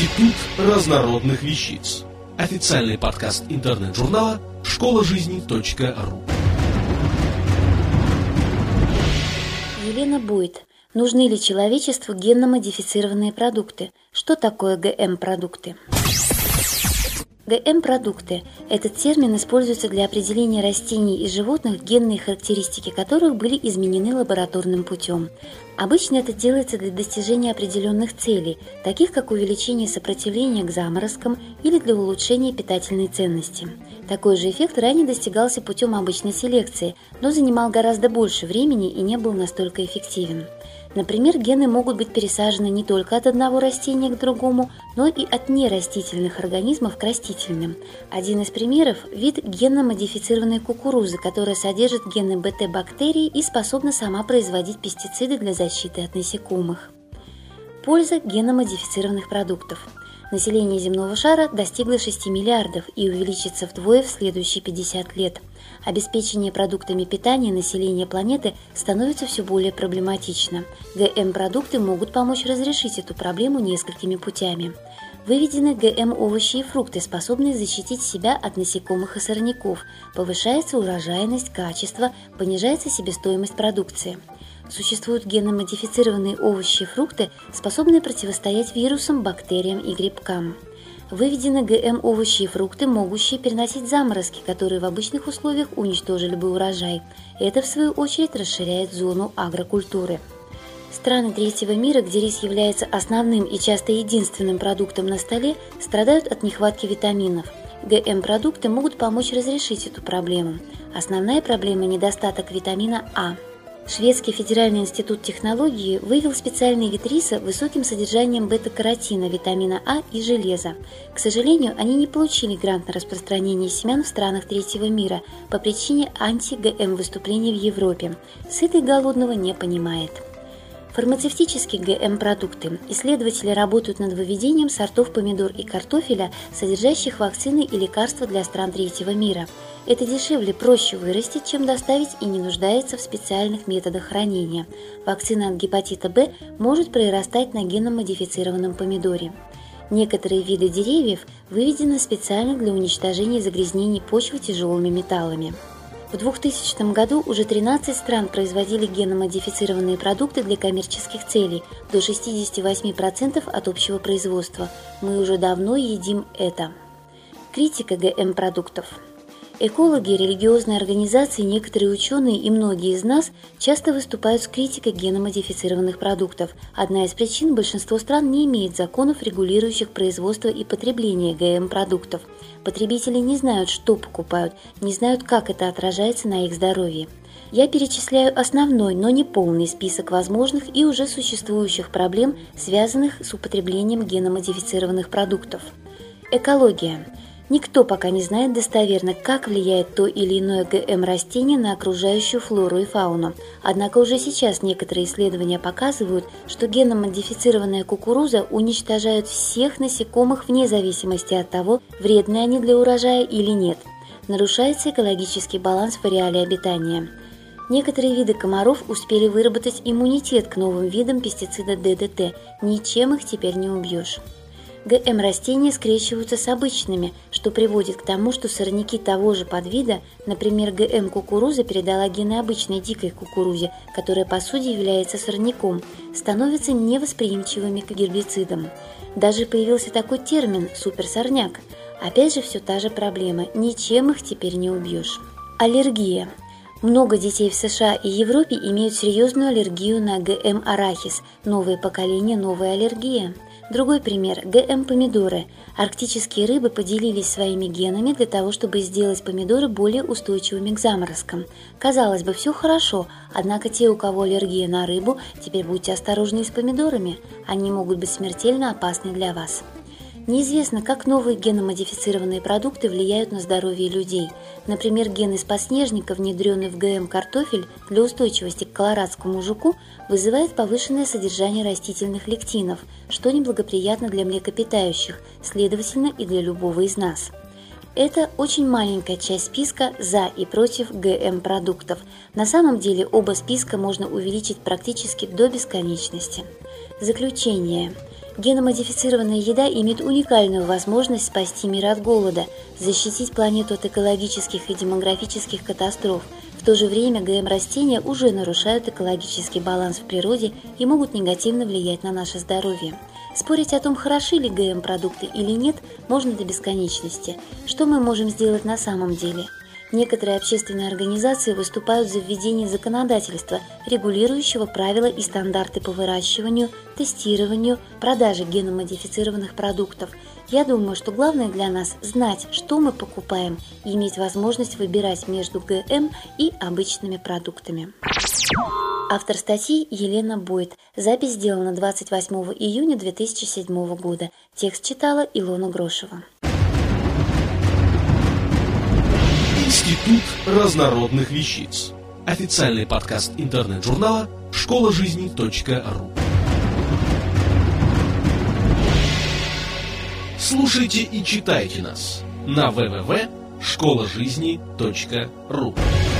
Институт разнородных вещиц. Официальный подкаст интернет-журнала школажизни.ру. Елена Бойт. Нужны ли человечеству генно-модифицированные продукты? Что такое ГМ-продукты? ГМ-продукты – этот термин используется для определения растений и животных, генные характеристики которых были изменены лабораторным путем. Обычно это делается для достижения определенных целей, таких как увеличение сопротивления к заморозкам или для улучшения питательной ценности. Такой же эффект ранее достигался путем обычной селекции, но занимал гораздо больше времени и не был настолько эффективен. Например, гены могут быть пересажены не только от одного растения к другому, но и от нерастительных организмов к растительным. Один из примеров – вид генно-модифицированной кукурузы, которая содержит гены БТ-бактерий и способна сама производить пестициды для защиты от насекомых. Польза генно-модифицированных продуктов. Население земного шара достигло 6 миллиардов и увеличится вдвое в следующие 50 лет. Обеспечение продуктами питания населения планеты становится все более проблематично. ГМ-продукты могут помочь разрешить эту проблему несколькими путями. Выведены ГМ-овощи и фрукты, способные защитить себя от насекомых и сорняков, повышается урожайность, качество, понижается себестоимость продукции. Существуют генно-модифицированные овощи и фрукты, способные противостоять вирусам, бактериям и грибкам. Выведены ГМ-овощи и фрукты, могущие переносить заморозки, которые в обычных условиях уничтожили бы урожай. Это, в свою очередь, расширяет зону агрокультуры. Страны третьего мира, где рис является основным и часто единственным продуктом на столе, страдают от нехватки витаминов. ГМ-продукты могут помочь разрешить эту проблему. Основная проблема – недостаток витамина А. Шведский федеральный институт технологии вывел специальный вид риса высоким содержанием бета-каротина, витамина А и железа. К сожалению, они не получили грант на распространение семян в странах третьего мира по причине анти-ГМ выступлений в Европе. Сытый голодного не понимает. Фармацевтические ГМ-продукты. Исследователи работают над выведением сортов помидор и картофеля, содержащих вакцины и лекарства для стран третьего мира. Это дешевле, проще вырастить, чем доставить, и не нуждается в специальных методах хранения. Вакцина от гепатита Б может произрастать на генно-модифицированном помидоре. Некоторые виды деревьев выведены специально для уничтожения загрязнений почвы тяжелыми металлами. В 2000 году уже 13 стран производили генно-модифицированные продукты для коммерческих целей, до 68% от общего производства. Мы уже давно едим это. Критика ГМ-продуктов. Экологи, религиозные организации, некоторые ученые и многие из нас часто выступают с критикой генно-модифицированных продуктов. Одна из причин – большинство стран не имеет законов, регулирующих производство и потребление ГМ-продуктов. Потребители не знают, что покупают, не знают, как это отражается на их здоровье. Я перечисляю основной, но не полный список возможных и уже существующих проблем, связанных с употреблением генно-модифицированных продуктов. Экология. Никто пока не знает достоверно, как влияет то или иное ГМ-растение на окружающую флору и фауну. Однако уже сейчас некоторые исследования показывают, что генно-модифицированная кукуруза уничтожает всех насекомых вне зависимости от того, вредны они для урожая или нет. Нарушается экологический баланс в ареале обитания. Некоторые виды комаров успели выработать иммунитет к новым видам пестицида ДДТ, ничем их теперь не убьешь. ГМ-растения скрещиваются с обычными, что приводит к тому, что сорняки того же подвида, например, ГМ-кукуруза передала гены обычной дикой кукурузе, которая по сути является сорняком, становятся невосприимчивыми к гербицидам. Даже появился такой термин «суперсорняк». Опять же все та же проблема, ничем их теперь не убьешь. Аллергия. Много детей в США и Европе имеют серьезную аллергию на ГМ-арахис, новое поколение, новая аллергия. Другой пример – ГМ-помидоры. Арктические рыбы поделились своими генами для того, чтобы сделать помидоры более устойчивыми к заморозкам. Казалось бы, все хорошо, однако те, у кого аллергия на рыбу, теперь будьте осторожны с помидорами, они могут быть смертельно опасны для вас. Неизвестно, как новые генно-модифицированные продукты влияют на здоровье людей. Например, ген из подснежника, внедренный в ГМ-картофель для устойчивости к колорадскому жуку, вызывает повышенное содержание растительных лектинов, что неблагоприятно для млекопитающих, следовательно и для любого из нас. Это очень маленькая часть списка «за» и «против» ГМ-продуктов. На самом деле оба списка можно увеличить практически до бесконечности. Заключение. Геномодифицированная еда имеет уникальную возможность спасти мир от голода, защитить планету от экологических и демографических катастроф. В то же время ГМ-растения уже нарушают экологический баланс в природе и могут негативно влиять на наше здоровье. Спорить о том, хороши ли ГМ-продукты или нет, можно до бесконечности. Что мы можем сделать на самом деле? Некоторые общественные организации выступают за введение законодательства, регулирующего правила и стандарты по выращиванию, тестированию, продаже геномодифицированных продуктов. Я думаю, что главное для нас – знать, что мы покупаем, и иметь возможность выбирать между ГМ и обычными продуктами. Автор статьи Елена Бойт. Запись сделана 28 июня 2007 года. Текст читала Илона Грошева. Институт разнородных вещиц. Официальный подкаст интернет-журнала школажизни.ру. Слушайте и читайте нас на www.школажизни.ру.